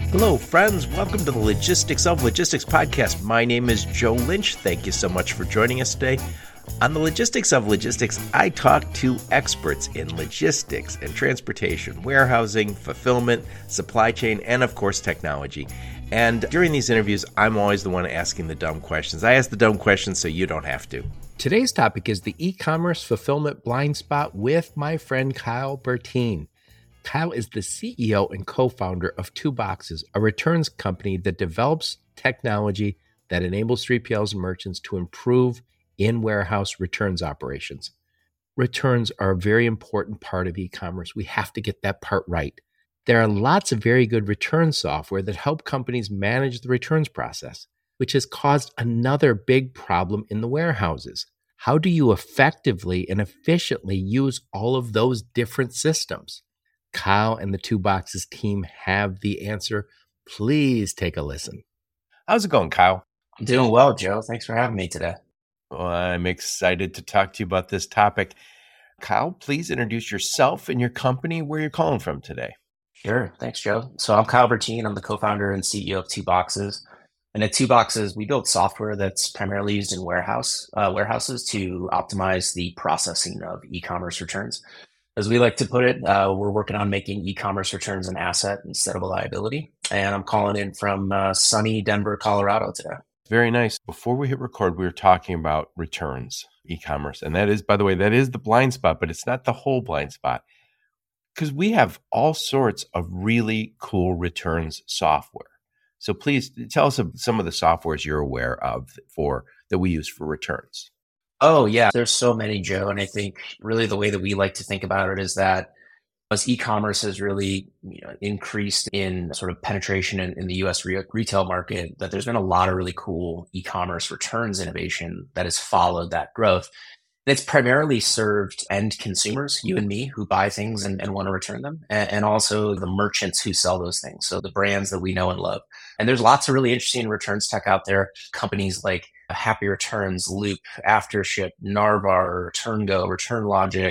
Hello, friends. Welcome to the Logistics of Logistics podcast. My name is Joe Lynch. Thank you so much for joining us today. On the Logistics of Logistics, I talk to experts in logistics and transportation, warehousing, fulfillment, supply chain, and of course, technology. And during these interviews, I'm always the one asking the dumb questions. I ask the dumb questions so you don't have to. Today's topic is the e-commerce fulfillment blind spot with my friend Kyle Bertine. Kyle is the CEO and co-founder of Two Boxes, a returns company that develops technology that enables 3PLs and merchants to improve in-warehouse returns operations. Returns are a very important part of e-commerce. We have to get that part right. There are lots of very good return software that help companies manage the returns process, which has caused another big problem in the warehouses. How do you effectively and efficiently use all of those different systems? Kyle and the Two Boxes team have the answer. Please take a listen. How's it going, Kyle? I'm doing well, Joe. Thanks for having me today. Well, I'm excited to talk to you about this topic. Kyle, please introduce yourself and your company, where you're calling from today. Sure. Thanks, Joe. So I'm Kyle Bertine. I'm the co-founder and CEO of Two Boxes. And at Two Boxes, we build software that's primarily used in warehouses to optimize the processing of e-commerce returns. As we like to put it, we're working on making e-commerce returns an asset instead of a liability. And I'm calling in from sunny Denver, Colorado today. Very nice. Before we hit record, we were talking about returns, e-commerce. And that is, by the way, that is the blind spot, but it's not the whole blind spot. Because we have all sorts of really cool returns software. So please tell us some of the softwares you're aware of that we use for returns. Oh, yeah. There's so many, Joe. And I think really the way that we like to think about it is that as e-commerce has really increased in sort of penetration in the US retail market, that there's been a lot of really cool e-commerce returns innovation that has followed that growth. And it's primarily served end consumers, you and me, who buy things and want to return them, and also the merchants who sell those things. So the brands that we know and love. And there's lots of really interesting returns tech out there. Companies like Happy Returns, Loop, Aftership, Narvar, ReturnGo, ReturnLogic,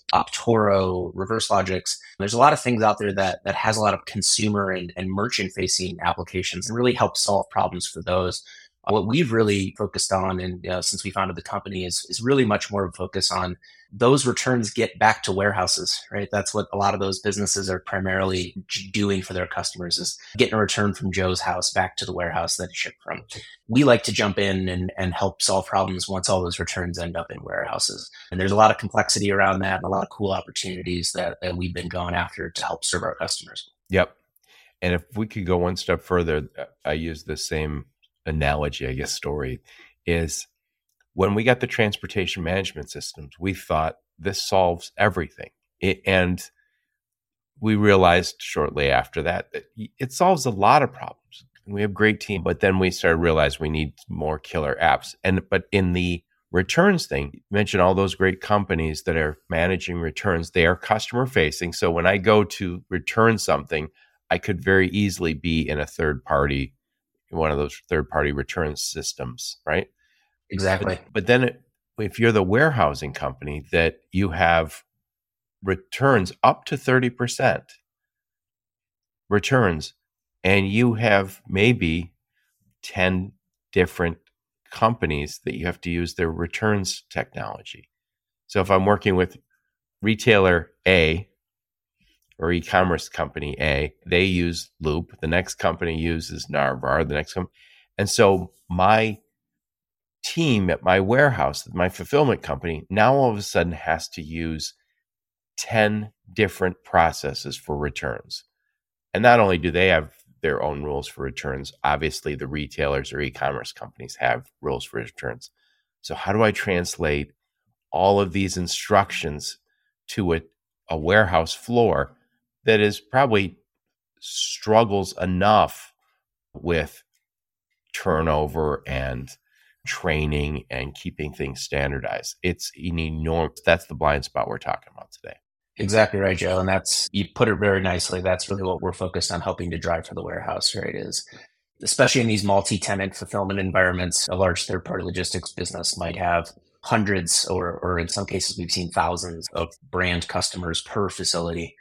Optoro, ReverseLogix. There's a lot of things out there that has a lot of consumer and merchant facing applications and really help solve problems for those. What we've really focused on, and since we founded the company, is really much more of a focus on those returns get back to warehouses, right? That's what a lot of those businesses are primarily doing for their customers, is getting a return from Joe's house back to the warehouse that it shipped from. We like to jump in and help solve problems once all those returns end up in warehouses. And there's a lot of complexity around that and a lot of cool opportunities that we've been going after to help serve our customers. Yep. And if we could go one step further, I use the same analogy, I guess, story is when we got the transportation management systems, we thought this solves everything. And we realized shortly after that it solves a lot of problems. We have a great team, but then we started to realize we need more killer apps. But in the returns thing, you mentioned all those great companies that are managing returns. They are customer facing. So when I go to return something, I could very easily be in one of those third-party return systems, right? Exactly. But then if you're the warehousing company that you have returns up to 30% returns, and you have maybe 10 different companies that you have to use their returns technology. So if I'm working with retailer A, or e-commerce company A, they use Loop. The next company uses Narvar. And so my team at my warehouse, my fulfillment company, now all of a sudden has to use 10 different processes for returns. And not only do they have their own rules for returns, obviously the retailers or e-commerce companies have rules for returns. So how do I translate all of these instructions to a warehouse floor that is probably struggles enough with turnover and training and keeping things standardized? It's an enormous, that's the blind spot we're talking about today. Exactly right, Joe. And you put it very nicely. That's really what we're focused on helping to drive for the warehouse, right? Is especially in these multi-tenant fulfillment environments, a large third-party logistics business might have hundreds or in some cases, we've seen thousands of brand customers per facility.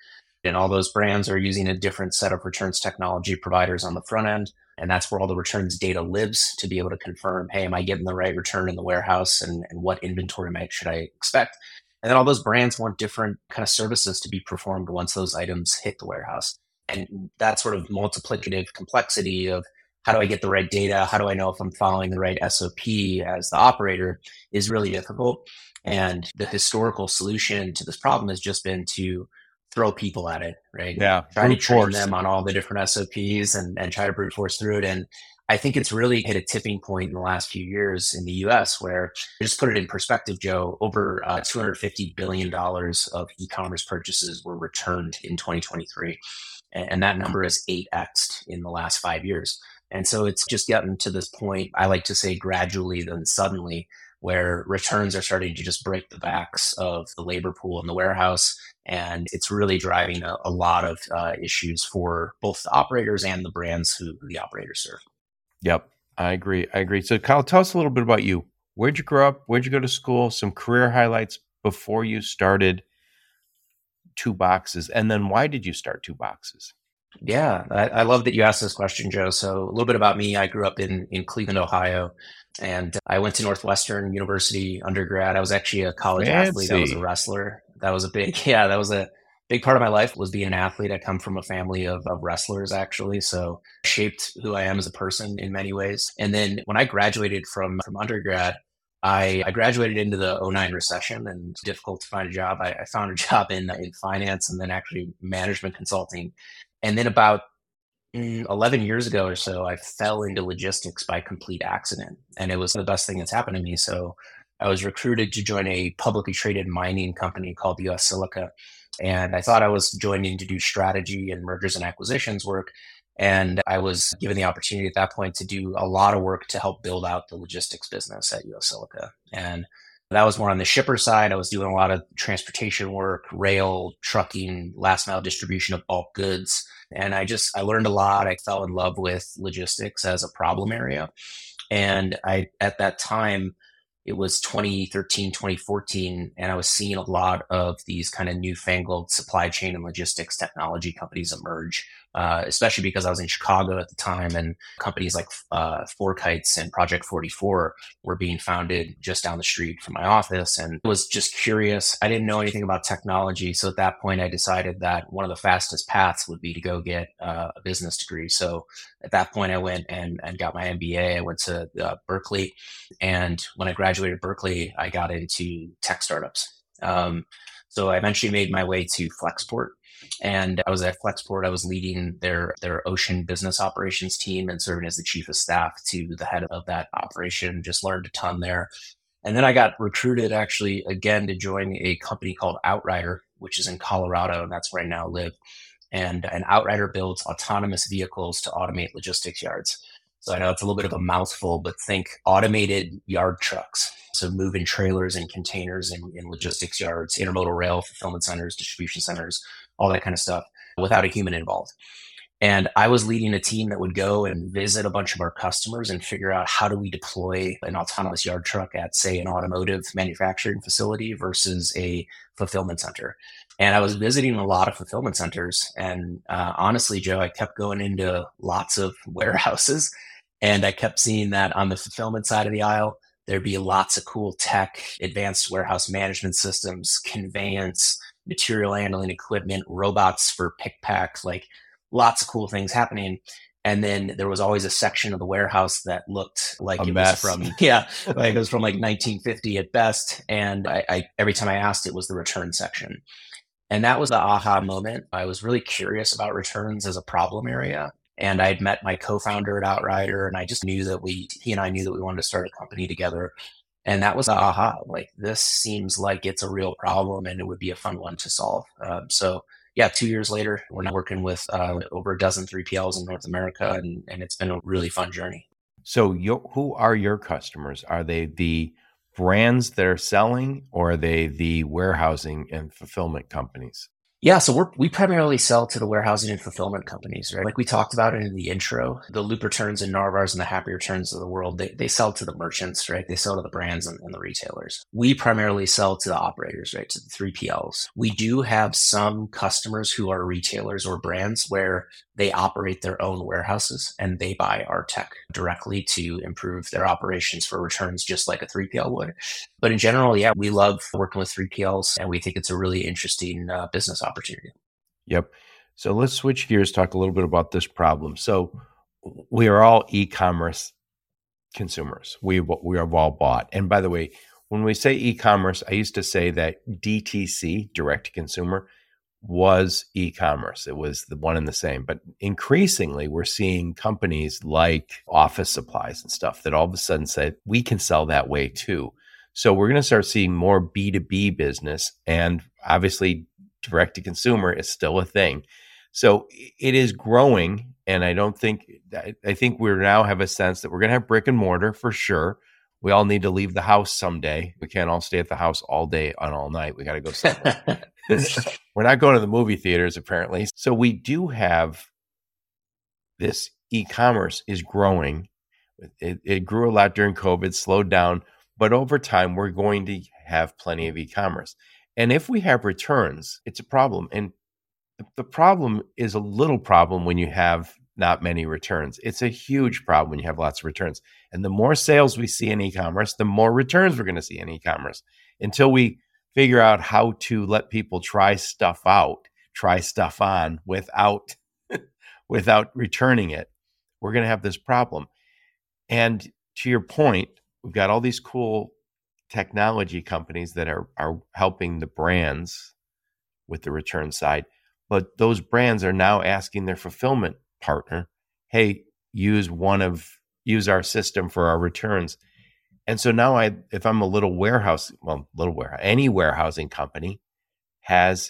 And all those brands are using a different set of returns technology providers on the front end. And that's where all the returns data lives to be able to confirm, hey, am I getting the right return in the warehouse and what inventory should I expect? And then all those brands want different kind of services to be performed once those items hit the warehouse. And that sort of multiplicative complexity of how do I get the right data? How do I know if I'm following the right SOP as the operator is really difficult. And the historical solution to this problem has just been to throw people at it, right? Yeah, Try to brute train force. them on all the different SOPs and try to brute force through it. And I think it's really hit a tipping point in the last few years in the US where, just put it in perspective, Joe, over $250 billion of e-commerce purchases were returned in 2023. And that number is 8x in the last 5 years. And so it's just gotten to this point, I like to say gradually, then suddenly, where returns are starting to just break the backs of the labor pool in the warehouse. And it's really driving a lot of issues for both the operators and the brands who the operators serve. Yep, I agree. So Kyle, tell us a little bit about you. Where'd you grow up? Where'd you go to school? Some career highlights before you started Two Boxes. And then why did you start Two Boxes? Yeah, I love that you asked this question, Joe. So a little bit about me. I grew up in Cleveland, Ohio, and I went to Northwestern University undergrad. I was actually a college athlete. I was a wrestler. That was a big, yeah, that was a big part of my life was being an athlete. I come from a family of wrestlers, actually. So shaped who I am as a person in many ways. And then when I graduated from undergrad, I graduated into the '09 recession and it's difficult to find a job. I found a job in finance and then actually management consulting. And then about 11 years ago or so, I fell into logistics by complete accident. And it was the best thing that's happened to me. So I was recruited to join a publicly traded mining company called US Silica. And I thought I was joining to do strategy and mergers and acquisitions work. And I was given the opportunity at that point to do a lot of work to help build out the logistics business at US Silica. And that was more on the shipper side. I was doing a lot of transportation work, rail, trucking, last mile distribution of bulk goods. And I learned a lot. I fell in love with logistics as a problem area. And at that time, it was 2013, 2014, and I was seeing a lot of these kind of newfangled supply chain and logistics technology companies emerge, especially because I was in Chicago at the time, and companies like Forkites and Project 44 were being founded just down the street from my office. And I was just curious. I didn't know anything about technology. So at that point, I decided that one of the fastest paths would be to go get a business degree. So at that point, I went and got my MBA. I went to Berkeley. And when I graduated Berkeley, I got into tech startups. So I eventually made my way to Flexport. And I was at Flexport. I was leading their ocean business operations team and serving as the chief of staff to the head of that operation. Just learned a ton there. And then I got recruited actually again to join a company called Outrider, which is in Colorado, and that's where I now live. And an Outrider builds autonomous vehicles to automate logistics yards. So I know it's a little bit of a mouthful, but think automated yard trucks. So moving trailers and containers in logistics yards, intermodal rail, fulfillment centers, distribution centers, all that kind of stuff without a human involved. And I was leading a team that would go and visit a bunch of our customers and figure out how do we deploy an autonomous yard truck at, say, an automotive manufacturing facility versus a fulfillment center. And I was visiting a lot of fulfillment centers. And honestly, Joe, I kept going into lots of warehouses. And I kept seeing that on the fulfillment side of the aisle, there'd be lots of cool tech, advanced warehouse management systems, conveyance, material handling equipment, robots for pick pack, like lots of cool things happening. And then there was always a section of the warehouse that looked like it was from, like it was from like 1950 at best. And I every time I asked, it was the return section. And that was the aha moment. I was really curious about returns as a problem area. And I'd met my co-founder at Outrider, and I just knew that he and I knew that we wanted to start a company together. And that was the aha, like this seems like it's a real problem and it would be a fun one to solve. So yeah, 2 years later, we're now working with over a dozen 3PLs in North America, and it's been a really fun journey. So who are your customers? Are they the brands that are selling, or are they the warehousing and fulfillment companies? Yeah, so we primarily sell to the warehousing and fulfillment companies, right? Like we talked about it in the intro, the Loop Returns and Narvars and the Happy Returns of the world, they sell to the merchants, right? They sell to the brands and the retailers. We primarily sell to the operators, right? To the 3PLs. We do have some customers who are retailers or brands where they operate their own warehouses and they buy our tech directly to improve their operations for returns, just like a 3PL would. But in general, yeah, we love working with 3PLs and we think it's a really interesting business opportunity. Yep. So let's switch gears, talk a little bit about this problem. So we are all e-commerce consumers. We have all bought. And by the way, when we say e-commerce, I used to say that DTC, direct to consumer, was e-commerce. It was the one and the same. But increasingly, we're seeing companies like office supplies and stuff that all of a sudden say, we can sell that way too. So we're going to start seeing more B2B business. And obviously, direct to consumer is still a thing. So it is growing. And I think we now have a sense that we're going to have brick and mortar for sure. We all need to leave the house someday. We can't all stay at the house all day and all night. We got to go somewhere. We're not going to the movie theaters, apparently. So we do have this e-commerce is growing. It grew a lot during COVID, slowed down. But over time, we're going to have plenty of e-commerce. And if we have returns, it's a problem. And the problem is a little problem when you have not many returns. It's a huge problem when you have lots of returns. And the more sales we see in e-commerce, the more returns we're going to see in e-commerce until we figure out how to let people try stuff out, try stuff on without returning it. We're going to have this problem. And to your point, we've got all these cool technology companies that are helping the brands with the return side. But those brands are now asking their fulfillment partner, hey, use our system for our returns. And so now if I'm any warehousing company has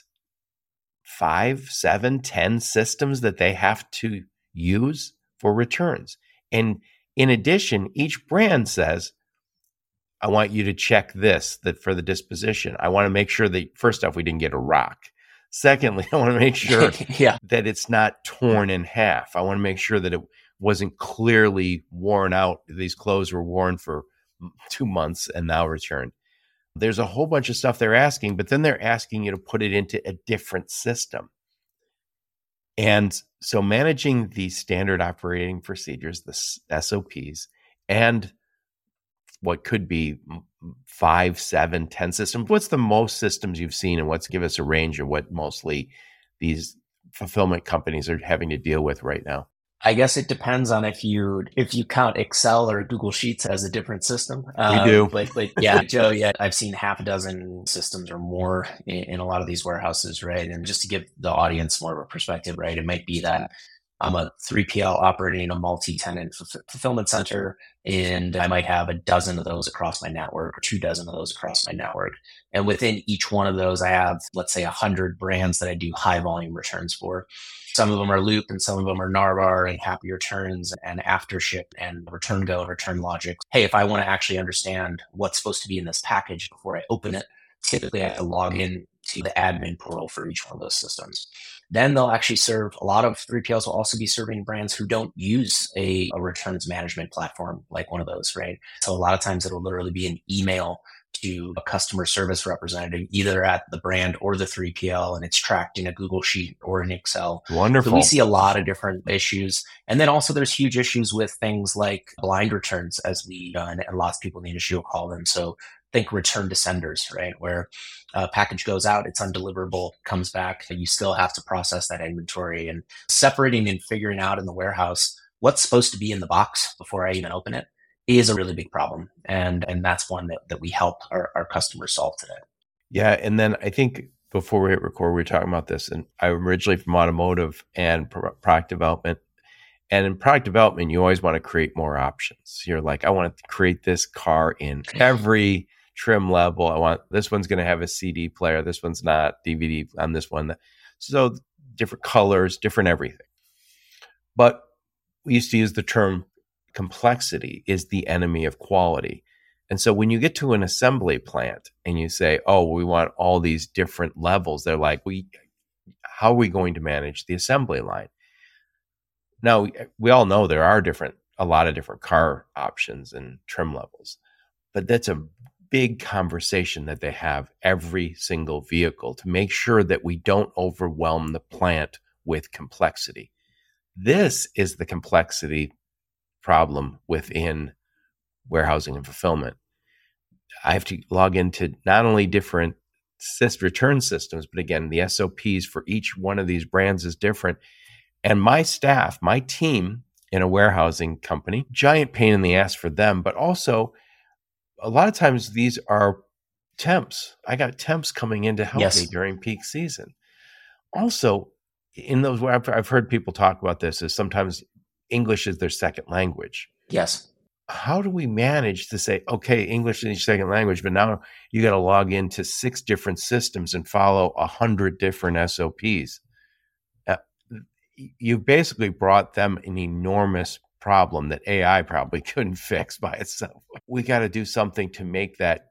5, 7, 10 systems that they have to use for returns. And in addition, each brand says, I want you to check that for the disposition. I want to make sure that, first off, we didn't get a rock. Secondly, I want to make sure that it's not torn in half. I want to make sure that it wasn't clearly worn out. These clothes were worn for 2 months and now returned. There's a whole bunch of stuff they're asking, but then they're asking you to put it into a different system. And so managing the standard operating procedures, the SOPs, and what could be 5, 7, 10 systems. What's the most systems you've seen, and give us a range of what mostly these fulfillment companies are having to deal with right now? I guess it depends on if you count Excel or Google Sheets as a different system. We do. But yeah, Joe, yeah, I've seen half a dozen systems or more in a lot of these warehouses, right? And just to give the audience more of a perspective, right, it might be that I'm a 3PL operating a multi-tenant fulfillment center, and I might have a dozen of those across my network or 2 dozen of those across my network. And within each one of those, I have, let's say, 100 brands that I do high volume returns for. Some of them are Loop and some of them are Narvar and Happy Returns and Aftership and Return Go and Return Logic. Hey, if I want to actually understand what's supposed to be in this package before I open it, typically I have to log in to the admin portal for each one of those systems. Then they'll actually serve, a lot of 3PLs will also be serving brands who don't use a returns management platform like one of those, right? So a lot of times it'll literally be an email to a customer service representative, either at the brand or the 3PL, and it's tracked in a Google Sheet or in Excel. Wonderful. So we see a lot of different issues. And then also there's huge issues with things like blind returns, as and lots of people in the industry will call them. So think return to senders, right? Where a package goes out, it's undeliverable, comes back, you still have to process that inventory, and separating and figuring out in the warehouse what's supposed to be in the box before I even open it is a really big problem. And that's one that we help our customers solve today. Yeah. And then I think before we hit record, we were talking about this, and I'm originally from automotive and product development. And in product development, you always want to create more options. You're like, I want to create this car in every trim level. I want, this one's going to have a CD player. This one's not, DVD on this one. So different colors, different everything. But we used to use the term complexity is the enemy of quality. And so when you get to an assembly plant and you say, oh, we want all these different levels, they're like, how are we going to manage the assembly line? Now, we all know there are a lot of different car options and trim levels, but that's a big conversation that they have every single vehicle to make sure that we don't overwhelm the plant with complexity. This is the complexity problem within warehousing and fulfillment. I have to log into not only different return systems, but again, the SOPs for each one of these brands is different. And my staff, my team in a warehousing company, giant pain in the ass for them, but also a lot of times these are temps. I got temps coming in to help me during peak season. Also, in those, I've heard people talk about this, is sometimes English is their second language. Yes. How do we manage to say, okay, English is your second language, but now you got to log into 6 different systems and follow 100 different SOPs? You basically brought them an enormous problem that AI probably couldn't fix by itself. We got to do something to make that.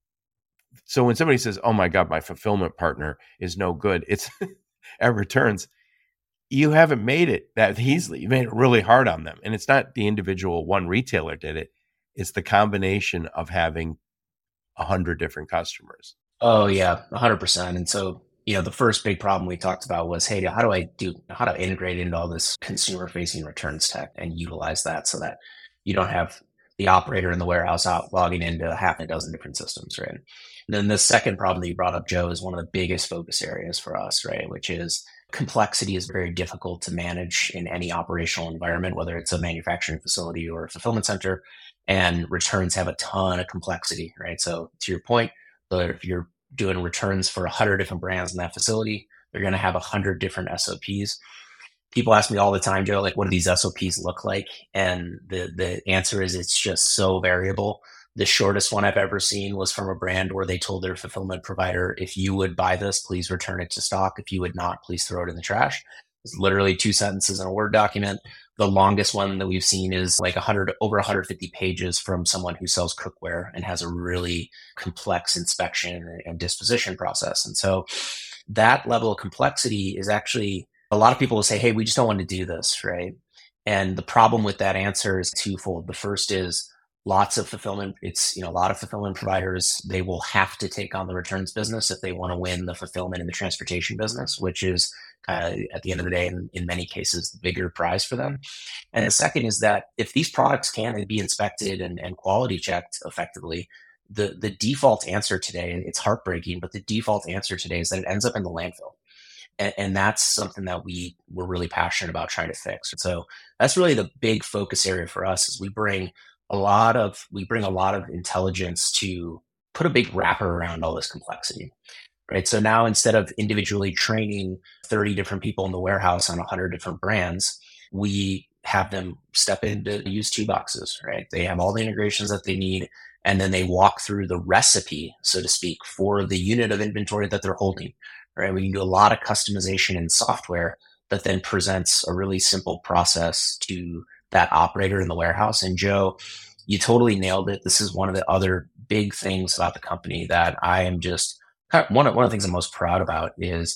So when somebody says, oh my God, my fulfillment partner is no good, it's at returns, you haven't made it that easily. You made it really hard on them. And it's not the individual one retailer did it. It's the combination of having 100 different customers. Oh yeah, 100%. And so, the first big problem we talked about was, hey, how to integrate into all this consumer facing returns tech and utilize that so that you don't have the operator in the warehouse out logging into half a dozen different systems, right? And then the second problem that you brought up, Joe, is one of the biggest focus areas for us, right? Which is complexity is very difficult to manage in any operational environment, whether it's a manufacturing facility or a fulfillment center, and returns have a ton of complexity, right? So to your point, if you're doing returns for 100 different brands in that facility, they're going to have 100 different SOPs. People ask me all the time, Joe, like, what do these SOPs look like? And the answer is it's just so variable. The shortest one I've ever seen was from a brand where they told their fulfillment provider, if you would buy this, please return it to stock. If you would not, please throw it in the trash. It's literally 2 sentences in a Word document. The longest one that we've seen is like over 150 pages from someone who sells cookware and has a really complex inspection and disposition process. And so that level of complexity is actually, a lot of people will say, hey, we just don't want to do this, right? And the problem with that answer is twofold. The first is a lot of fulfillment providers, they will have to take on the returns business if they want to win the fulfillment and the transportation business, which is at the end of the day, in many cases, the bigger prize for them. And the second is that if these products can be inspected and quality checked effectively, the default answer today, it's heartbreaking, but the default answer today is that it ends up in the landfill. And that's something that we're really passionate about trying to fix. So that's really the big focus area for us, is we bring a lot of intelligence to put a big wrapper around all this complexity, right? So now, instead of individually training 30 different people in the warehouse on 100 different brands, we have them step in to use 2 boxes, right? They have all the integrations that they need, and then they walk through the recipe, so to speak, for the unit of inventory that they're holding, right? We can do a lot of customization in software that then presents a really simple process to that operator in the warehouse. And Joe, you totally nailed it. This is one of the other big things about the company that I am just one of the things I'm most proud about is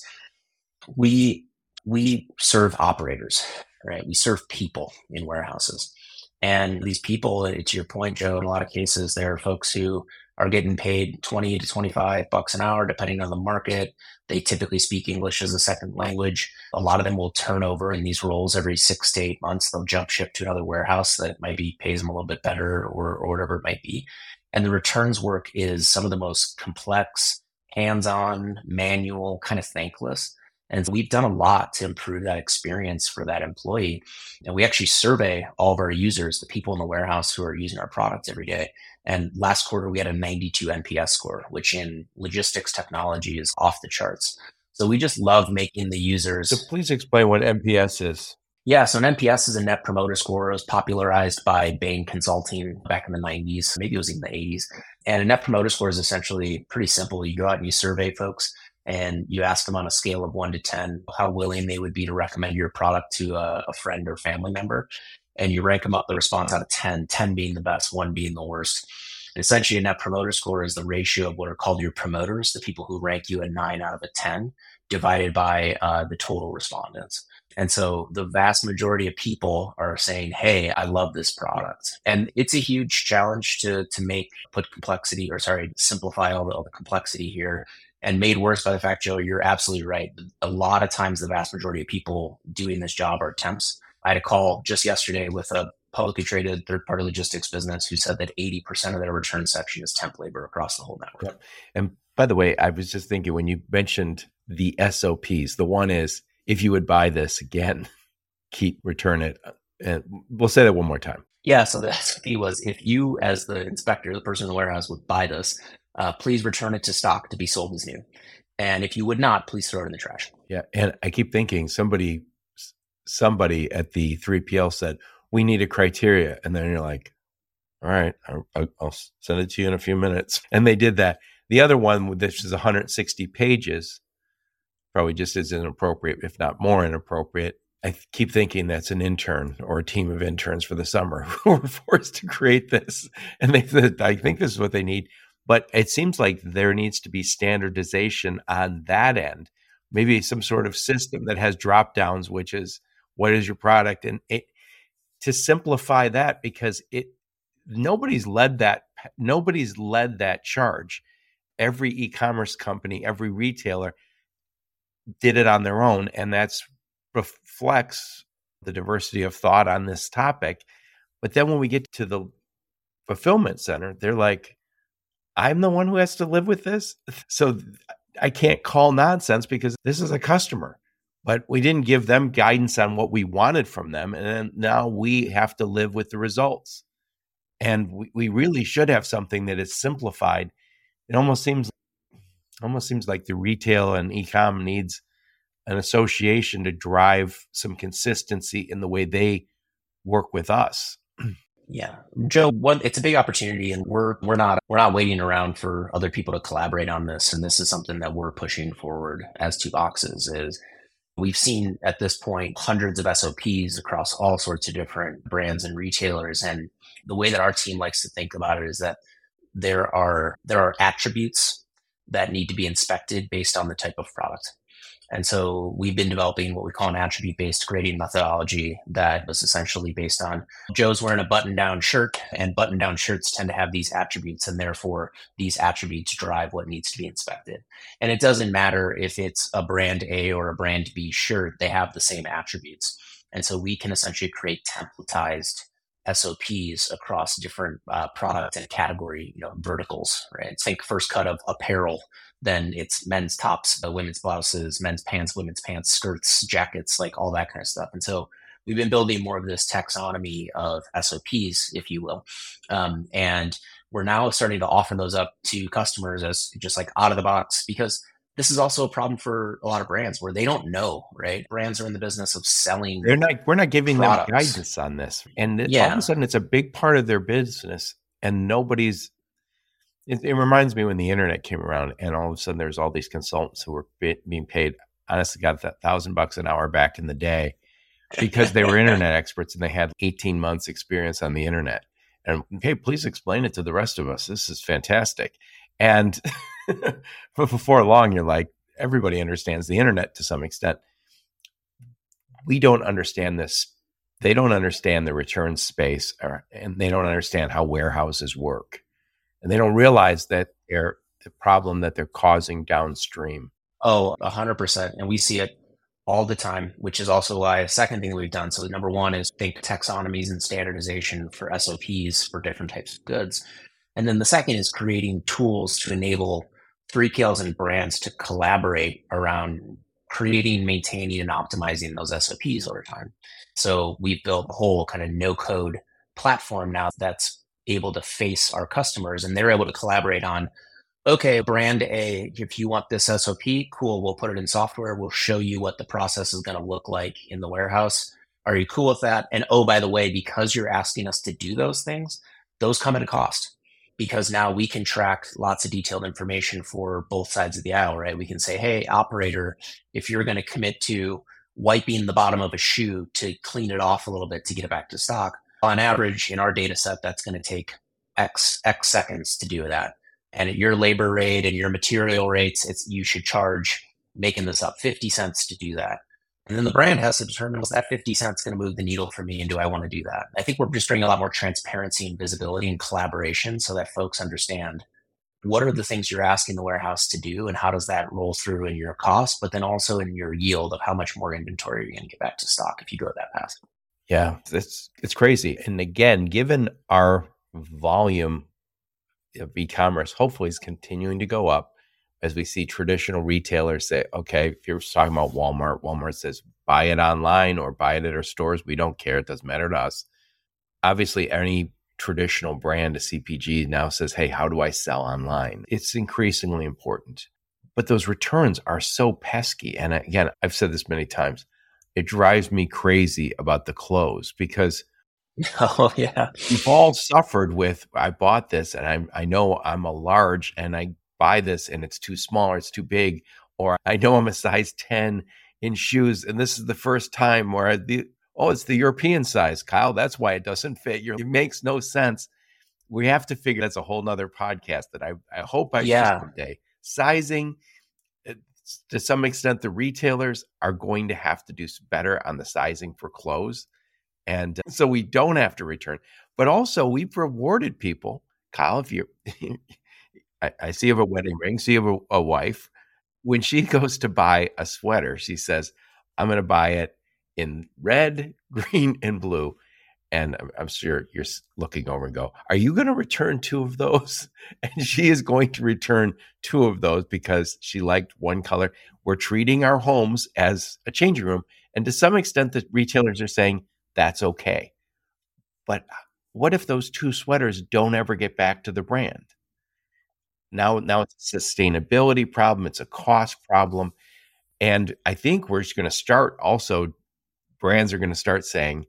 we serve operators, right? We serve people in warehouses. And these people, to your point, Joe, in a lot of cases, there are folks who are getting paid 20 to 25 bucks an hour, depending on the market. They typically speak English as a second language. A lot of them will turn over in these roles every 6 to 8 months. They'll jump ship to another warehouse that pays them a little bit better or whatever it might be. And the returns work is some of the most complex, hands-on, manual, kind of thankless. And so we've done a lot to improve that experience for that employee. And we actually survey all of our users, the people in the warehouse who are using our product every day. And last quarter, we had a 92 NPS score, which in logistics technology is off the charts. So we just love making the users. So please explain what NPS is. Yeah, so an NPS is a net promoter score. It was popularized by Bain Consulting back in the 90s. Maybe it was in the 80s. And a net promoter score is essentially pretty simple. You go out and you survey folks, and you ask them on a scale of 1 to 10 how willing they would be to recommend your product to a friend or family member. And you rank them up the response out of 10, 10 being the best, 1 being the worst. And essentially, a net promoter score is the ratio of what are called your promoters, the people who rank you a 9 out of a 10, divided by the total respondents. And so the vast majority of people are saying, hey, I love this product. And it's a huge challenge to simplify all the complexity here. And made worse by the fact, Joe, you're absolutely right. A lot of times, the vast majority of people doing this job are temps. I had a call just yesterday with a publicly traded third-party logistics business who said that 80% of their return section is temp labor across the whole network. Yep. And by the way, I was just thinking when you mentioned the SOPs, the one is, if you would buy this again, return it. And we'll say that one more time. Yeah. So the SOP was, if you, as the inspector, the person in the warehouse, would buy this, please return it to stock to be sold as new. And if you would not, please throw it in the trash. Yeah. And I keep thinking somebody at the 3PL said, we need a criteria. And then you're like, all right, I'll send it to you in a few minutes. And they did that. The other one, which is 160 pages, probably just as inappropriate, if not more inappropriate. I keep thinking that's an intern or a team of interns for the summer who were forced to create this. And I think this is what they need. But it seems like there needs to be standardization on that end, maybe some sort of system that has drop downs, which is, what is your product? And to simplify that, because nobody's led that charge. Every e-commerce company, every retailer did it on their own, and that's reflects the diversity of thought on this topic. But then when we get to the fulfillment center, they're like, I'm the one who has to live with this. So I can't call nonsense because this is a customer. But we didn't give them guidance on what we wanted from them. And then now we have to live with the results. And we really should have something that is simplified. It almost seems like the retail and e-com needs an association to drive some consistency in the way they work with us. Yeah, Joe, it's a big opportunity, and we're not waiting around for other people to collaborate on this. And this is something that we're pushing forward as Two Boxes. Is we've seen at this point hundreds of SOPs across all sorts of different brands and retailers. And the way that our team likes to think about it is that there are attributes that need to be inspected based on the type of product. And so we've been developing what we call an attribute-based grading methodology that was essentially based on Joe's wearing a button-down shirt, and button-down shirts tend to have these attributes, and therefore these attributes drive what needs to be inspected. And it doesn't matter if it's a brand A or a brand B shirt, they have the same attributes. And so we can essentially create templatized SOPs across different product and category verticals, right? Think first cut of apparel, then it's men's tops, women's blouses, men's pants, women's pants, skirts, jackets, like all that kind of stuff. And so we've been building more of this taxonomy of SOPs, if you will. And we're now starting to offer those up to customers as just like out of the box, because this is also a problem for a lot of brands where they don't know, right? Brands are in the business of selling. We're not giving products. them guidance on this. And all of a sudden it's a big part of their business, and it reminds me when the internet came around, and all of a sudden there's all these consultants who were being paid, honestly, got that $1,000 an hour back in the day because they were internet experts and they had 18 months experience on the internet. And hey, please explain it to the rest of us. This is fantastic. And but before long, you're like, everybody understands the internet to some extent. We don't understand this. They don't understand the return space, and they don't understand how warehouses work. And they don't realize that they're the problem that they're causing downstream. Oh, 100%. And we see it all the time, which is also why a second thing that we've done. So number one is think taxonomies and standardization for SOPs for different types of goods. And then the second is creating tools to enable 3PLs and brands to collaborate around creating, maintaining, and optimizing those SOPs over time. So we've built a whole kind of no-code platform now that's able to face our customers, and they're able to collaborate on, okay, brand A, if you want this SOP, cool, we'll put it in software. We'll show you what the process is going to look like in the warehouse. Are you cool with that? And oh, by the way, because you're asking us to do those things, those come at a cost, because now we can track lots of detailed information for both sides of the aisle, right? We can say, hey, operator, if you're going to commit to wiping the bottom of a shoe to clean it off a little bit to get it back to stock, on average, in our data set, that's going to take X seconds to do that. And at your labor rate and your material rates, you should charge making this up, 50 cents to do that. And then the brand has to determine, is that 50 cents going to move the needle for me? And do I want to do that? I think we're just bringing a lot more transparency and visibility and collaboration so that folks understand what are the things you're asking the warehouse to do and how does that roll through in your cost, but then also in your yield of how much more inventory you're going to get back to stock if you go that fast. Yeah, it's crazy. And again, given our volume of e-commerce hopefully is continuing to go up as we see traditional retailers say, okay, if you're talking about Walmart says buy it online or buy it at our stores. We don't care. It doesn't matter to us. Obviously, any traditional brand, a CPG now says, hey, how do I sell online? It's increasingly important. But those returns are so pesky. And again, I've said this many times. It drives me crazy about the clothes because oh yeah, we've all suffered with, I bought this and I know I'm a large and I buy this and it's too small or it's too big, or I know I'm a size 10 in shoes and this is the first time where it's the European size, Kyle. That's why it doesn't fit. It makes no sense. We have to figure that's a whole nother podcast that I hope I do someday. Sizing, to some extent, the retailers are going to have to do better on the sizing for clothes. And so we don't have to return. But also, we've rewarded people. Kyle, if you, I see you have a wedding ring, so you have a wife. When she goes to buy a sweater, she says, I'm going to buy it in red, green, and blue. And I'm sure you're looking over and go, are you going to return 2 of those? And she is going to return 2 of those because she liked one color. We're treating our homes as a changing room. And to some extent, the retailers are saying that's okay. But what if those 2 sweaters don't ever get back to the brand? Now it's a sustainability problem. It's a cost problem. And I think we're just going to start also, brands are going to start saying,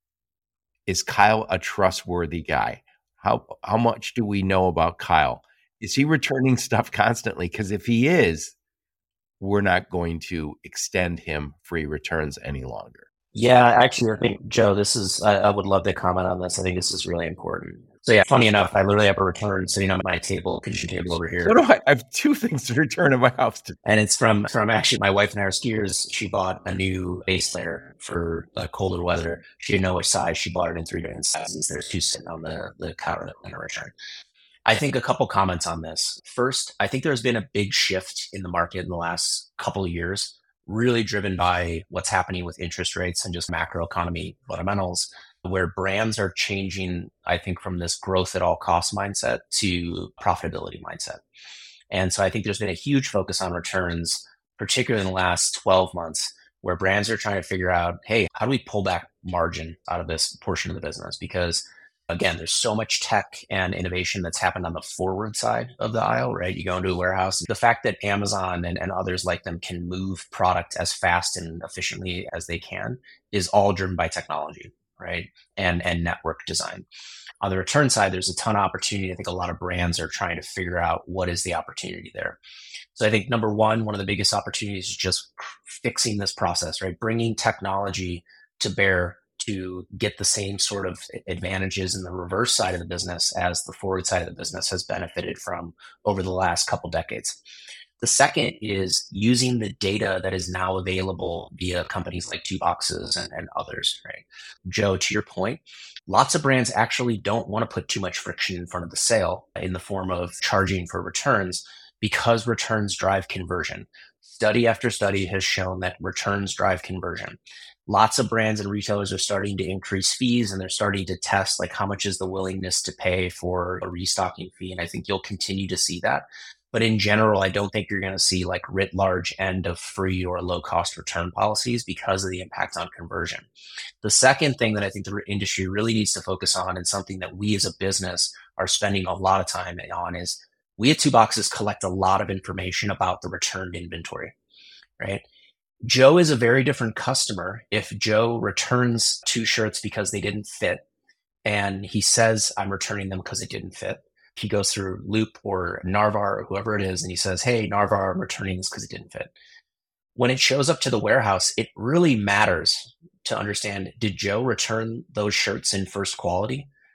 is Kyle a trustworthy guy? How much do we know about Kyle? Is he returning stuff constantly? Because if he is, we're not going to extend him free returns any longer. Yeah, actually, I think, Joe, I would love to comment on this. I think this is really important. So yeah, funny enough, I literally have a return sitting on my kitchen table over here. So do I. I have 2 things to return in my house today. And it's from actually my wife and I are skiers. She bought a new base layer for colder weather. She didn't know which size. She bought it in 3 different sizes. There's 2 sitting on the counter in a return. I think a couple comments on this. First, I think there's been a big shift in the market in the last couple of years, really driven by what's happening with interest rates and just macroeconomy fundamentals, where brands are changing, I think, from this growth at all cost mindset to profitability mindset. And so I think there's been a huge focus on returns, particularly in the last 12 months, where brands are trying to figure out, hey, how do we pull back margin out of this portion of the business? Because again, there's so much tech and innovation that's happened on the forward side of the aisle, right? You go into a warehouse. The fact that Amazon and others like them can move product as fast and efficiently as they can is all driven by technology, right? And network design. On the return side, there's a ton of opportunity. I think a lot of brands are trying to figure out what is the opportunity there. So I think number one of the biggest opportunities is just fixing this process, right? Bringing technology to bear to get the same sort of advantages in the reverse side of the business as the forward side of the business has benefited from over the last couple decades. The second is using the data that is now available via companies like 2Boxes and others, right? Joe, to your point, lots of brands actually don't want to put too much friction in front of the sale in the form of charging for returns because returns drive conversion. Study after study has shown that returns drive conversion. Lots of brands and retailers are starting to increase fees and they're starting to test like how much is the willingness to pay for a restocking fee. And I think you'll continue to see that. But in general, I don't think you're going to see like writ large end of free or low cost return policies because of the impact on conversion. The second thing that I think the industry really needs to focus on and something that we as a business are spending a lot of time on is we at 2Boxes collect a lot of information about the returned inventory, right? Joe is a very different customer if Joe returns 2 shirts because they didn't fit and he says, I'm returning them because it didn't fit. He goes through Loop or Narvar or whoever it is and he says, hey, Narvar, I'm returning this because it didn't fit. When it shows up to the warehouse, it really matters to understand, did Joe return those shirts in first quality?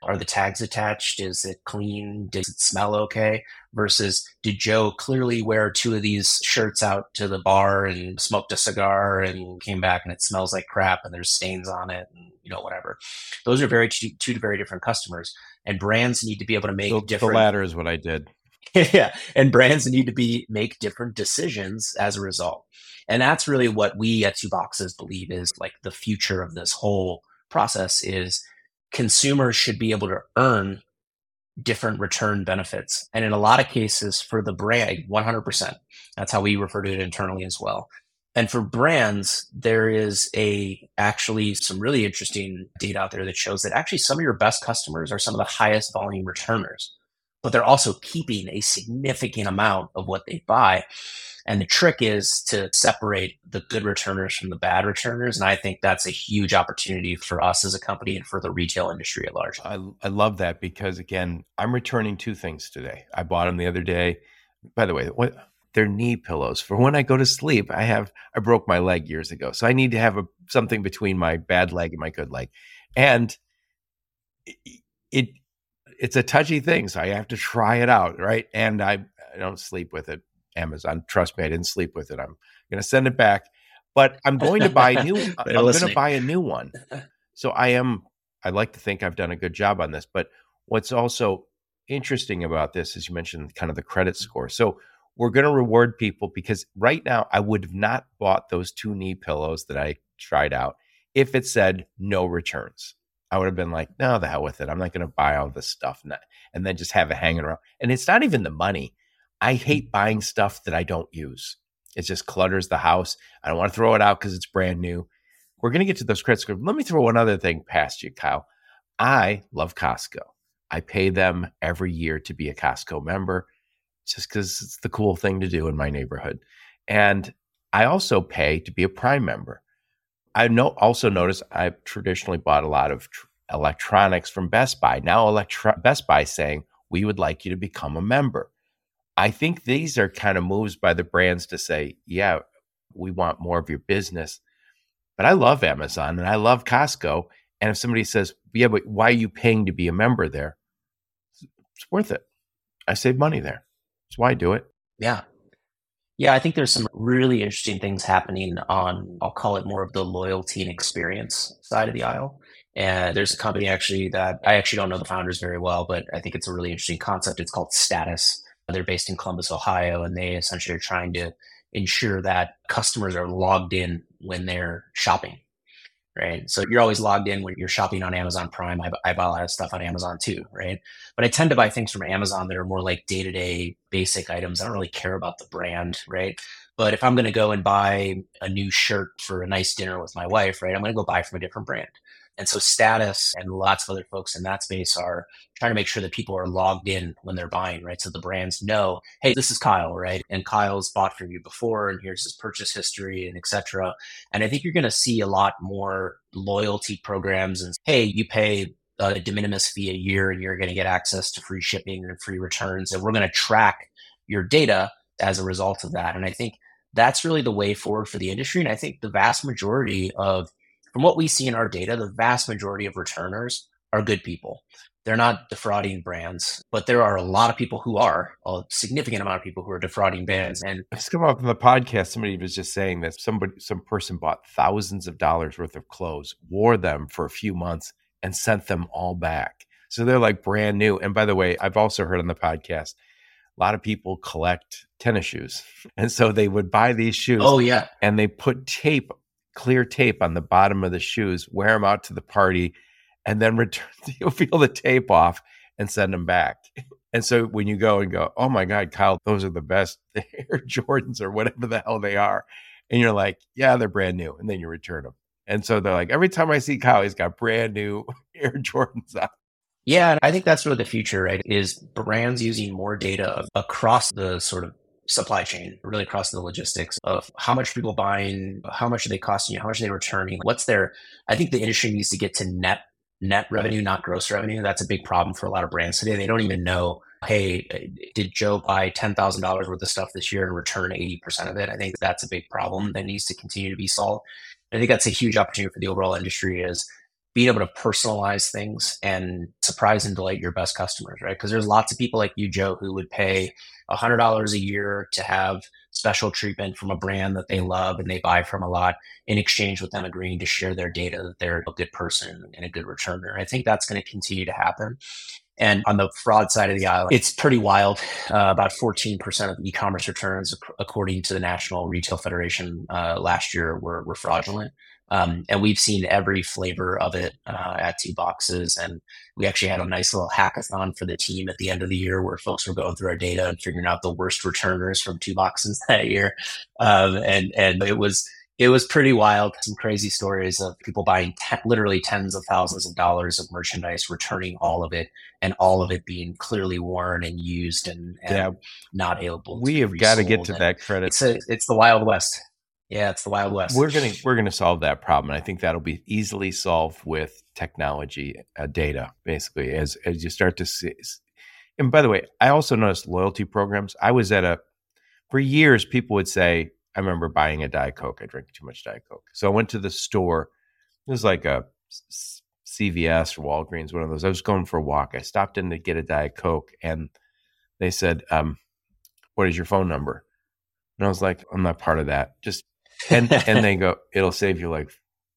Are the tags attached? Is it clean? Does it smell okay? Versus did Joe clearly wear two of these shirts out to the bar and smoked a cigar and came back and it smells like crap and there's stains on it and whatever. Those are two very different customers, and brands need to be able to make The latter is what I did. yeah, and brands need to make different decisions as a result. And that's really what we at Two Boxes believe is like the future of this whole process is consumers should be able to earn different return benefits. And in a lot of cases for the brand, 100%. That's how we refer to it internally as well. And for brands, there is actually some really interesting data out there that shows that actually some of your best customers are some of the highest volume returners, but they're also keeping a significant amount of what they buy. And the trick is to separate the good returners from the bad returners. And I think that's a huge opportunity for us as a company and for the retail industry at large. I love that because, again, I'm returning two things today. I bought them the other day. By the way, they're knee pillows for when I go to sleep. I broke my leg years ago, so I need to have something between my bad leg and my good leg. And it's a touchy thing, so I have to try it out, right? And I don't sleep with it. Amazon, trust me, I didn't sleep with it. I'm going to send it back, but I'm going to buy a new. I'm going to buy a new one. So I like to think I've done a good job on this. But what's also interesting about this is you mentioned kind of the credit score. So we're going to reward people because right now I would have not bought those two knee pillows that I tried out if it said no returns. I would have been like, no, the hell with it. I'm not going to buy all this stuff and then just have it hanging around. And it's not even the money. I hate buying stuff that I don't use. It just clutters the house. I don't want to throw it out because it's brand new. We're going to get to those credit scores. Let me throw one other thing past you, Kyle. I love Costco. I pay them every year to be a Costco member just because it's the cool thing to do in my neighborhood. And I also pay to be a Prime member. Also notice I've traditionally bought a lot of electronics from Best Buy. Now Best Buy is saying, we would like you to become a member. I think these are kind of moves by the brands to say, yeah, we want more of your business. But I love Amazon and I love Costco. And if somebody says, yeah, but why are you paying to be a member there? It's worth it. I save money there. That's why I do it. Yeah. Yeah, I think there's some really interesting things happening on, I'll call it more of the loyalty and experience side of the aisle. And there's a company actually that I actually don't know the founders very well, but I think it's a really interesting concept. It's called Status. They're based in Columbus, Ohio, and they essentially are trying to ensure that customers are logged in when they're shopping, right? So you're always logged in when you're shopping on Amazon Prime. I buy a lot of stuff on Amazon too, right? But I tend to buy things from Amazon that are more like day-to-day basic items. I don't really care about the brand, right? But if I'm going to go and buy a new shirt for a nice dinner with my wife, right, I'm going to go buy from a different brand. And so Status and lots of other folks in that space are trying to make sure that people are logged in when they're buying, right? So the brands know, hey, this is Kyle, right? And Kyle's bought from you before, and here's his purchase history and et cetera. And I think you're going to see a lot more loyalty programs and, hey, you pay a de minimis fee a year and you're going to get access to free shipping and free returns. And we're going to track your data as a result of that. And I think that's really the way forward for the industry. And I think the vast majority from what we see in our data, the vast majority of returners are good people. They're not defrauding brands, but there are a lot of people who are, a significant amount of people who are defrauding brands. And it's come up in the podcast. Somebody was just saying that some person bought thousands of dollars worth of clothes, wore them for a few months, and sent them all back. So they're like brand new. And by the way, I've also heard on the podcast, a lot of people collect tennis shoes. And so they would buy these shoes. Oh, yeah. And they put clear tape on the bottom of the shoes, wear them out to the party, and then return, you'll peel the tape off and send them back. And so when you go and go, oh my God, Kyle, those are the best Air Jordans or whatever the hell they are. And you're like, yeah, they're brand new. And then you return them. And so they're like, every time I see Kyle, he's got brand new Air Jordans on. Yeah. And I think that's really the future, right? Is brands using more data across the sort of supply chain, really across the logistics of how much people buying, how much are they costing you, how much are they returning, I think the industry needs to get to net revenue, not gross revenue. That's a big problem for a lot of brands today. They don't even know, hey, did Joe buy $10,000 worth of stuff this year and return 80% of it? I think that's a big problem that needs to continue to be solved. I think that's a huge opportunity for the overall industry is being able to personalize things and surprise and delight your best customers, right? Because there's lots of people like you, Joe, who would pay $100 a year to have special treatment from a brand that they love and they buy from a lot in exchange with them agreeing to share their data that they're a good person and a good returner. I think that's going to continue to happen. And on the fraud side of the aisle, it's pretty wild. About 14% of e-commerce returns, according to the National Retail Federation, last year were fraudulent. And we've seen every flavor of it at Two Boxes. And we actually had a nice little hackathon for the team at the end of the year where folks were going through our data and figuring out the worst returners from Two Boxes that year. And it was pretty wild. Some crazy stories of people buying literally tens of thousands of dollars of merchandise, returning all of it, and all of it being clearly worn and used and not able. We have got to get to that credit. It's the Wild West. Yeah, it's the Wild West. We're gonna solve that problem, and I think that'll be easily solved with technology, data, basically, as you start to see. And by the way, I also noticed loyalty programs. I was for years, people would say, I remember buying a Diet Coke. I drank too much Diet Coke. So I went to the store. It was like a CVS or Walgreens, one of those. I was going for a walk. I stopped in to get a Diet Coke, and they said, what is your phone number? And I was like, I'm not part of that. And they go, it'll save you like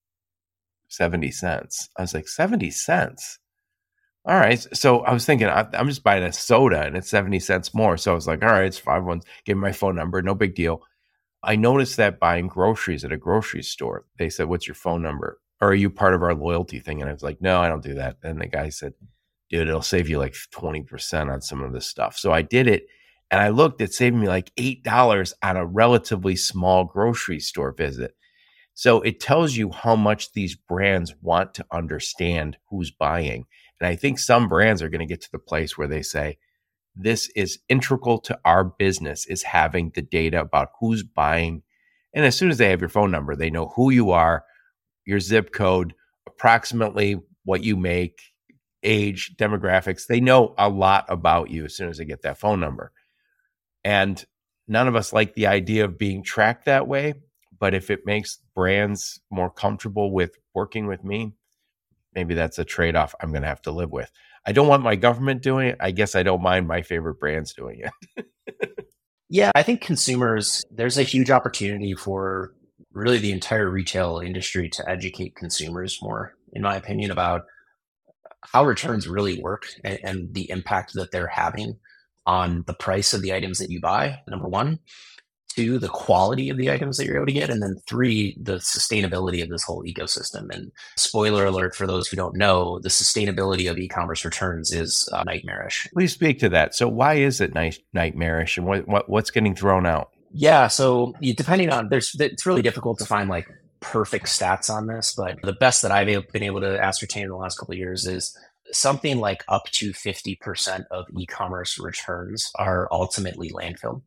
70 cents. I was like, 70 cents? All right. So I was thinking, I'm just buying a soda and it's 70 cents more. So I was like, all right, it's 5 give me my phone number. No big deal. I noticed that buying groceries at a grocery store, they said, what's your phone number? Or are you part of our loyalty thing? And I was like, no, I don't do that. And the guy said, dude, it'll save you like 20% on some of this stuff. So I did it. And I looked, it saved me like $8 on a relatively small grocery store visit. So it tells you how much these brands want to understand who's buying. And I think some brands are going to get to the place where they say, this is integral to our business, is having the data about who's buying. And as soon as they have your phone number, they know who you are, your zip code, approximately what you make, age, demographics. They know a lot about you as soon as they get that phone number. And none of us like the idea of being tracked that way. But if it makes brands more comfortable with working with me, maybe that's a trade-off I'm going to have to live with. I don't want my government doing it. I guess I don't mind my favorite brands doing it. Yeah, I think consumers, there's a huge opportunity for really the entire retail industry to educate consumers more, in my opinion, about how returns really work and the impact that they're having on the price of the items that you buy, number one. Two, the quality of the items that you're able to get. And then three, the sustainability of this whole ecosystem. And spoiler alert for those who don't know, the sustainability of e-commerce returns is nightmarish. Please speak to that. So why is it nightmarish, and what's getting thrown out? Yeah, so depending on, it's really difficult to find like perfect stats on this, but the best that I've been able to ascertain in the last couple of years is something like up to 50% of e-commerce returns are ultimately landfill.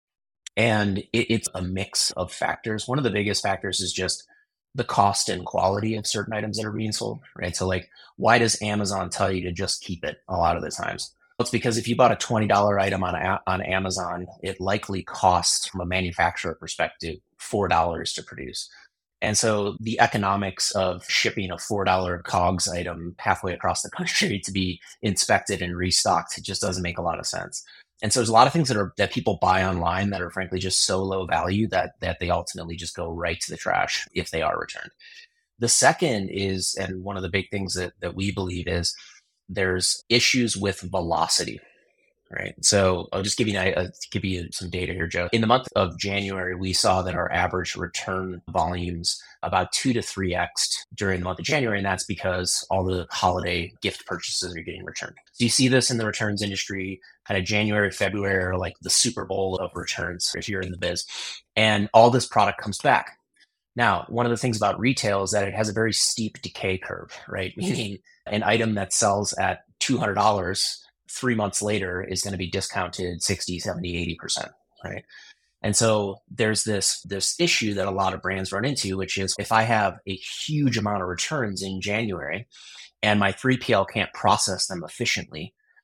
And it's a mix of factors. One of the biggest factors is just the cost and quality of certain items that are being sold, right? So like, why does Amazon tell you to just keep it a lot of the times? Well, it's because if you bought a $20 item on Amazon, it likely costs, from a manufacturer perspective, $4 to produce. And so the economics of shipping a $4 COGS item halfway across the country to be inspected and restocked, it just doesn't make a lot of sense. And so there's a lot of things that people buy online that are frankly just so low value that they ultimately just go right to the trash if they are returned. The second is, and one of the big things that we believe is, there's issues with velocity. Right. So I'll just give you some data here, Joe. In the month of January, we saw that our average return volumes about 2 to 3x during the month of January. And that's because all the holiday gift purchases are getting returned. So you see this in the returns industry, kind of January, February, or like the Super Bowl of returns if you're in the biz. And all this product comes back. Now, one of the things about retail is that it has a very steep decay curve, right? Meaning an item that sells at $200 3 months later is going to be discounted 60, 70, 80%, right? And so there's this issue that a lot of brands run into, which is if I have a huge amount of returns in January and my 3PL can't process them efficiently,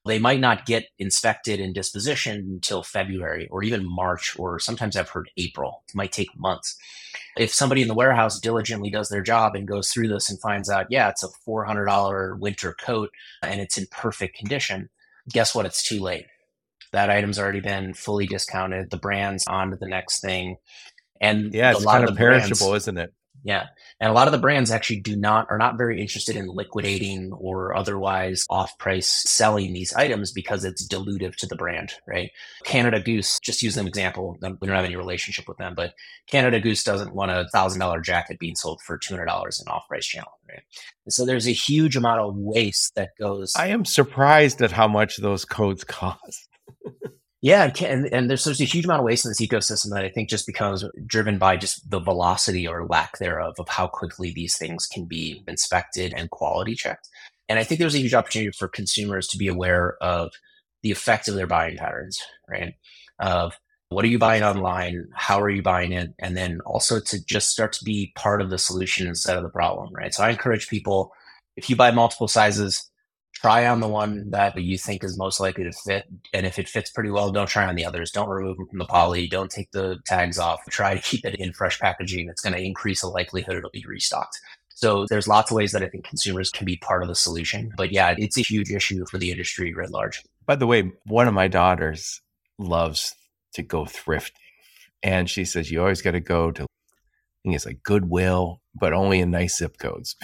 They might not get inspected and dispositioned until February or even March, or sometimes I've heard April. It might take months. If somebody in the warehouse diligently does their job and goes through this and finds out, yeah, it's a $400 winter coat and it's in perfect condition, guess what? It's too late. That item's already been fully discounted. The brand's on to the next thing. And Yeah, a it's lot kind of of the brands, perishable, isn't it? yeah. And a lot of the brands actually are not very interested in liquidating or otherwise off price selling these items because it's dilutive to the brand, right? Canada Goose, just use an example. We don't have any relationship with them, but Canada Goose doesn't want a $1,000 jacket being sold for $200 in off price channel, right? And so there's a huge amount of waste that goes. I am surprised at how much those coats cost. Yeah, and there's a huge amount of waste in this ecosystem that I think just becomes driven by just the velocity or lack thereof of how quickly these things can be inspected and quality checked. And I think there's a huge opportunity for consumers to be aware of the effect of their buying patterns, right? Of what are you buying online? How are you buying it? And then also to just start to be part of the solution instead of the problem, right? So I encourage people, if you buy multiple sizes, try on the one that you think is most likely to fit. And if it fits pretty well, don't try on the others. Don't remove them from the poly. Don't take the tags off. Try to keep it in fresh packaging. It's going to increase the likelihood it'll be restocked. So there's lots of ways that I think consumers can be part of the solution. But yeah, it's a huge issue for the industry writ large. By the way, one of my daughters loves to go thrifting. And she says, you always got to go to, I think it's like Goodwill, but only in nice zip codes.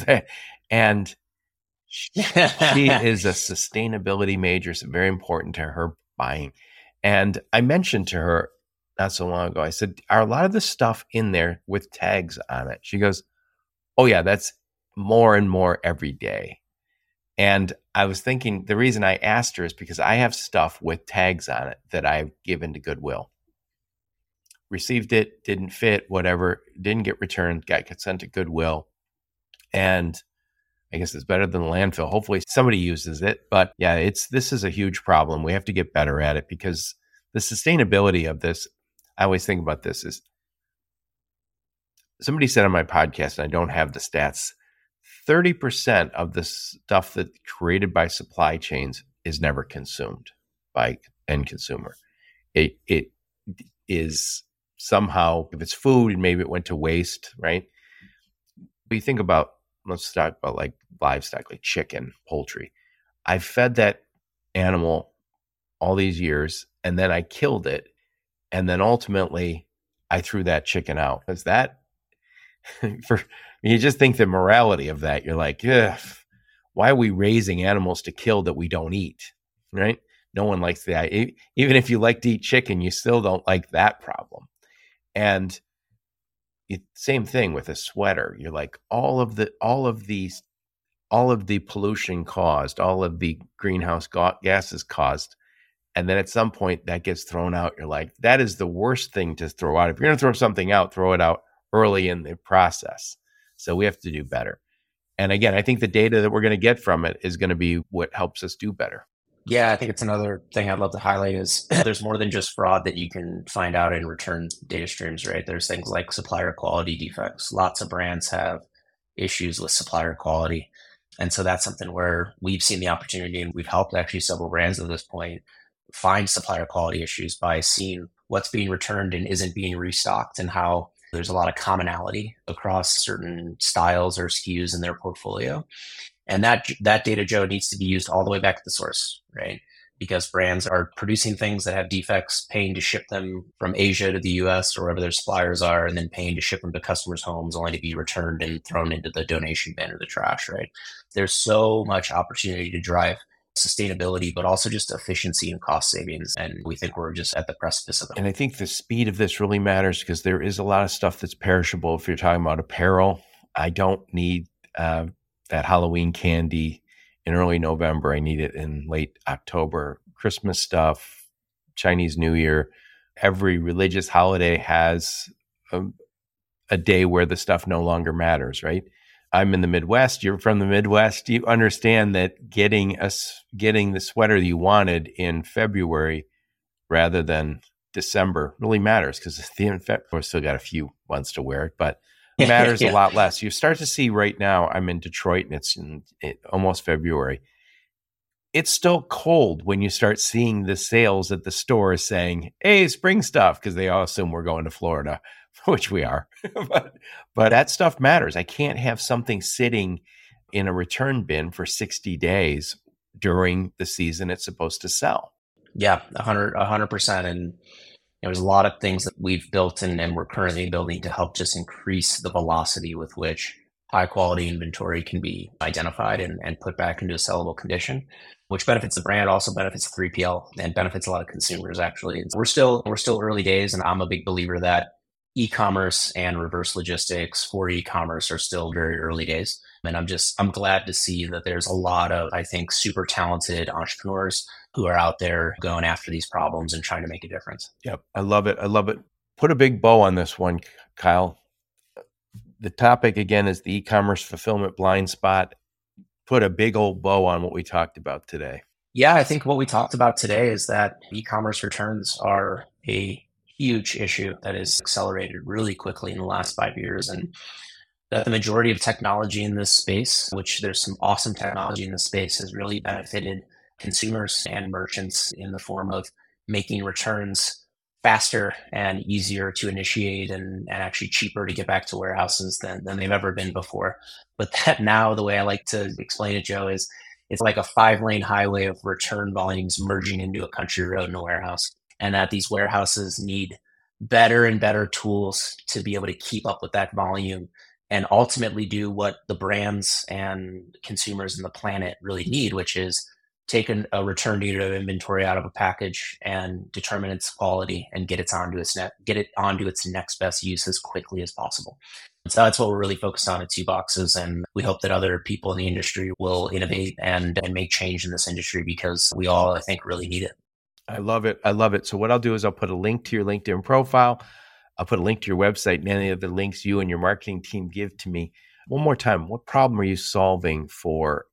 And she is a sustainability major. It's very important to her buying. And I mentioned to her not so long ago, I said, are a lot of the stuff in there with tags on it? She goes, oh yeah, that's more and more every day. And I was thinking the reason I asked her is because I have stuff with tags on it that I've given to Goodwill. Received it, didn't fit, whatever, didn't get returned, got sent to Goodwill. And I guess it's better than the landfill. Hopefully somebody uses it. But yeah, this is a huge problem. We have to get better at it because the sustainability of this, I always think about this is, somebody said on my podcast, and I don't have the stats, 30% of the stuff that's created by supply chains is never consumed by end consumer. It is somehow, if it's food, and maybe it went to waste, right? But you think about, let's talk about like livestock, like chicken, poultry. I fed that animal all these years, and then I killed it, and then ultimately I threw that chicken out. Is that you just think the morality of that? You're like, why are we raising animals to kill that we don't eat, right? No one likes that. Even if you like to eat chicken, you still don't like that problem. And same thing with a sweater. You're like, all of the pollution caused, all of the greenhouse gases caused. And then at some point that gets thrown out. You're like, that is the worst thing to throw out. If you're going to throw something out, throw it out early in the process. So we have to do better. And again, I think the data that we're going to get from it is going to be what helps us do better. Yeah, I think it's another thing I'd love to highlight is there's more than just fraud that you can find out in return data streams, right? There's things like supplier quality defects. Lots of brands have issues with supplier quality. And so that's something where we've seen the opportunity, and we've helped actually several brands at this point find supplier quality issues by seeing what's being returned and isn't being restocked, and how there's a lot of commonality across certain styles or SKUs in their portfolio. And that data, Joe, needs to be used all the way back to the source, right? Because brands are producing things that have defects, paying to ship them from Asia to the US or wherever their suppliers are, and then paying to ship them to customers' homes only to be returned and thrown into the donation bin or the trash, right? There's so much opportunity to drive sustainability, but also just efficiency and cost savings. And we think we're just at the precipice of it. And I think the speed of this really matters because there is a lot of stuff that's perishable. If you're talking about apparel, I don't need that Halloween candy in early November. I need it in late October. Christmas stuff, Chinese New Year, every religious holiday has a day where the stuff no longer matters, right? I'm in the Midwest. You're from the Midwest. You understand that getting the sweater that you wanted in February rather than December really matters because we've still got a few months to wear it, but it matters a lot less. You start to see right now, I'm in Detroit and it's almost February. it's still cold when you start seeing the sales at the stores saying, hey, spring stuff, because they all assume we're going to Florida, which we are. but that stuff matters. I can't have something sitting in a return bin for 60 days during the season it's supposed to sell. Yeah, 100%. And there's a lot of things that we've built and we're currently building to help just increase the velocity with which high quality inventory can be identified and put back into a sellable condition, which benefits the brand, also benefits 3PL, and benefits a lot of consumers, actually. We're still early days, and I'm a big believer that e-commerce and reverse logistics for e-commerce are still very early days. And I'm glad to see that there's a lot of, I think, super talented entrepreneurs who are out there going after these problems and trying to make a difference. Yep. I love it. Put a big bow on this one, Kyle. The topic again is the e-commerce fulfillment blind spot. Put a big old bow on what we talked about today. Yeah, I think what we talked about today is that e-commerce returns are a huge issue that has accelerated really quickly in the last 5 years. And that the majority of technology in this space, which there's some awesome technology in this space, has really benefited consumers and merchants in the form of making returns faster and easier to initiate and actually cheaper to get back to warehouses than they've ever been before. But that now, the way I like to explain it, Joe, is it's like a 5-lane highway of return volumes merging into a country road in a warehouse. And that these warehouses need better and better tools to be able to keep up with that volume and ultimately do what the brands and consumers and the planet really need, which is take a return unit of inventory out of a package and determine its quality and get it onto its next best use as quickly as possible. And so that's what we're really focused on at 2Boxes. And we hope that other people in the industry will innovate and make change in this industry, because we all, I think, really need it. I love it. So what I'll do is I'll put a link to your LinkedIn profile. I'll put a link to your website and any of the links you and your marketing team give to me. One more time, what problem are you solving for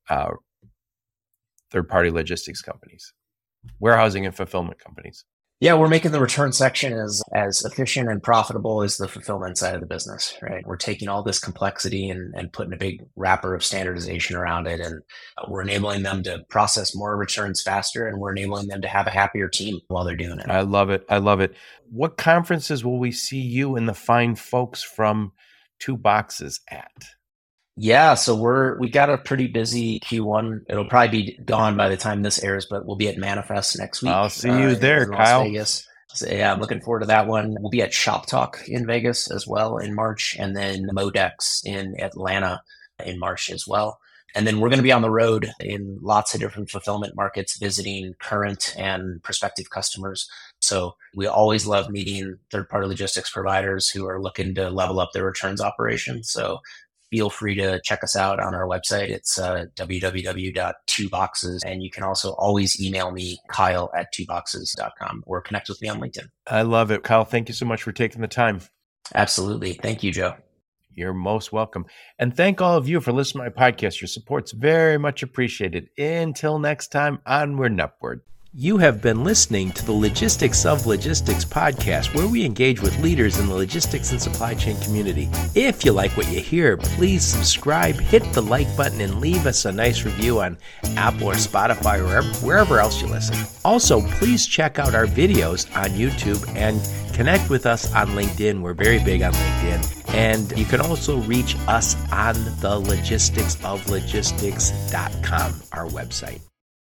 third-party logistics companies, warehousing and fulfillment companies? Yeah, we're making the return section as efficient and profitable as the fulfillment side of the business, right? We're taking all this complexity and putting a big wrapper of standardization around it. And we're enabling them to process more returns faster, and we're enabling them to have a happier team while they're doing it. I love it. What conferences will we see you and the fine folks from 2Boxes at? Yeah, so we got a pretty busy Q1. It'll probably be gone by the time this airs, but we'll be at Manifest next week. I'll see you there, Kyle. Vegas. So yeah, I'm looking forward to that one. We'll be at Shop Talk in Vegas as well in March, and then Modex in Atlanta in March as well. And then we're going to be on the road in lots of different fulfillment markets, visiting current and prospective customers. So we always love meeting third-party logistics providers who are looking to level up their returns operations. So feel free to check us out on our website. It's www.2boxes. And you can also always email me, Kyle@2boxes.com, or connect with me on LinkedIn. I love it. Kyle, thank you so much for taking the time. Absolutely. Thank you, Joe. You're most welcome. And thank all of you for listening to my podcast. Your support's very much appreciated. Until next time, onward and upward. You have been listening to the Logistics of Logistics podcast, where we engage with leaders in the logistics and supply chain community. If you like what you hear, please subscribe, hit the like button, and leave us a nice review on Apple or Spotify or wherever else you listen. Also, please check out our videos on YouTube and connect with us on LinkedIn. We're very big on LinkedIn. And you can also reach us on the logisticsoflogistics.com, our website.